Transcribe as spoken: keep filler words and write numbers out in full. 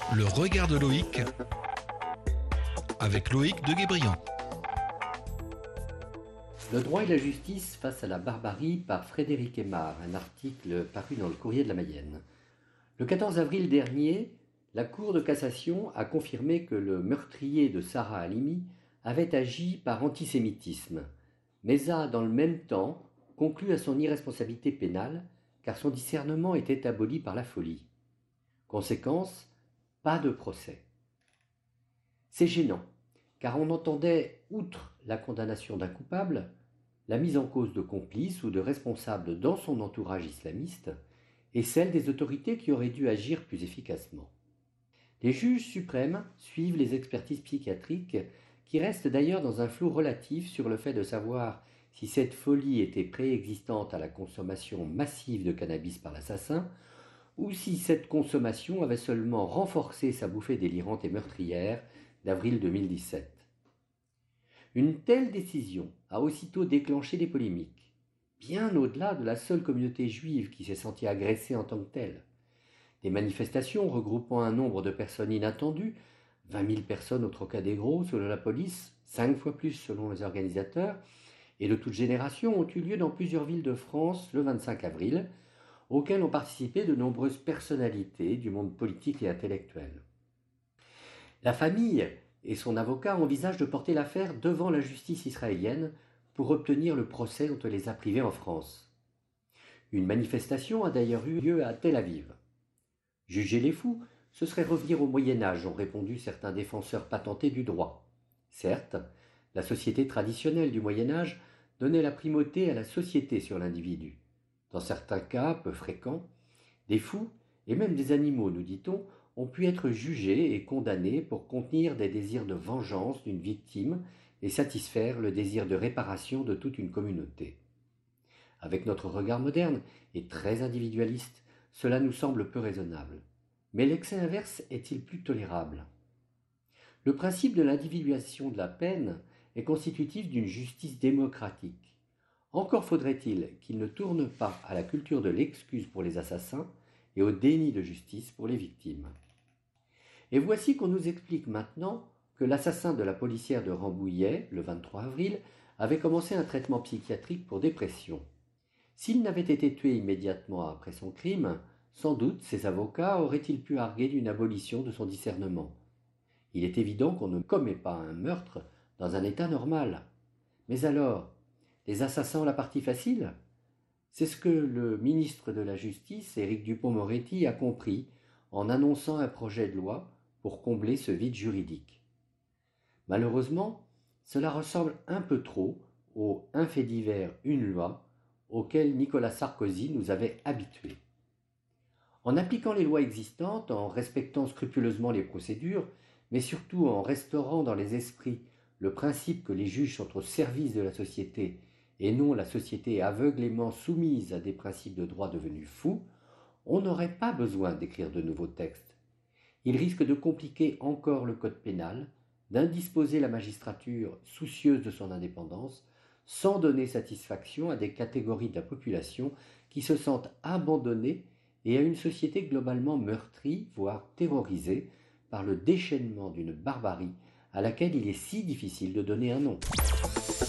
Le regard de Loïc avec Loïc de Guébriant. Le droit et la justice face à la barbarie par Frédéric Aymard, un article paru dans le Courrier de la Mayenne. Le quatorze avril dernier, la Cour de cassation a confirmé que le meurtrier de Sarah Halimi avait agi par antisémitisme, mais a, dans le même temps, conclu à son irresponsabilité pénale, car son discernement était aboli par la folie. Conséquence, pas de procès. C'est gênant, car on entendait, outre la condamnation d'un coupable, la mise en cause de complices ou de responsables dans son entourage islamiste et celle des autorités qui auraient dû agir plus efficacement. Les juges suprêmes suivent les expertises psychiatriques qui restent d'ailleurs dans un flou relatif sur le fait de savoir si cette folie était préexistante à la consommation massive de cannabis par l'assassin ou si cette consommation avait seulement renforcé sa bouffée délirante et meurtrière d'avril deux mille dix-sept. Une telle décision a aussitôt déclenché des polémiques, bien au-delà de la seule communauté juive qui s'est sentie agressée en tant que telle. Des manifestations regroupant un nombre de personnes inattendues, vingt mille personnes au Trocadéro selon la police, cinq fois plus selon les organisateurs, et de toute génération ont eu lieu dans plusieurs villes de France le vingt-cinq avril, auxquelles ont participé de nombreuses personnalités du monde politique et intellectuel. La famille et son avocat envisagent de porter l'affaire devant la justice israélienne pour obtenir le procès dont on les a privés en France. Une manifestation a d'ailleurs eu lieu à Tel Aviv. Juger les fous, ce serait revenir au Moyen-Âge, ont répondu certains défenseurs patentés du droit. Certes, la société traditionnelle du Moyen-Âge donnait la primauté à la société sur l'individu. Dans certains cas peu fréquents, des fous, et même des animaux, nous dit-on, ont pu être jugés et condamnés pour contenir des désirs de vengeance d'une victime et satisfaire le désir de réparation de toute une communauté. Avec notre regard moderne et très individualiste, cela nous semble peu raisonnable. Mais l'excès inverse est-il plus tolérable ? Le principe de l'individuation de la peine est constitutif d'une justice démocratique. Encore faudrait-il qu'il ne tourne pas à la culture de l'excuse pour les assassins et au déni de justice pour les victimes. Et voici qu'on nous explique maintenant que l'assassin de la policière de Rambouillet, le vingt-trois avril, avait commencé un traitement psychiatrique pour dépression. S'il n'avait été tué immédiatement après son crime, sans doute ses avocats auraient-ils pu arguer d'une abolition de son discernement. Il est évident qu'on ne commet pas un meurtre dans un état normal. Mais alors, les assassins ont la partie facile ? C'est ce que le ministre de la Justice, Éric Dupond-Moretti, a compris en annonçant un projet de loi pour combler ce vide juridique. Malheureusement, cela ressemble un peu trop au « un fait divers, une loi » auquel Nicolas Sarkozy nous avait habitués. En appliquant les lois existantes, en respectant scrupuleusement les procédures, mais surtout en restaurant dans les esprits le principe que les juges sont au service de la société et non la société aveuglément soumise à des principes de droit devenus fous, on n'aurait pas besoin d'écrire de nouveaux textes. Il risque de compliquer encore le code pénal, d'indisposer la magistrature soucieuse de son indépendance, sans donner satisfaction à des catégories de la population qui se sentent abandonnées et à une société globalement meurtrie, voire terrorisée, par le déchaînement d'une barbarie à laquelle il est si difficile de donner un nom.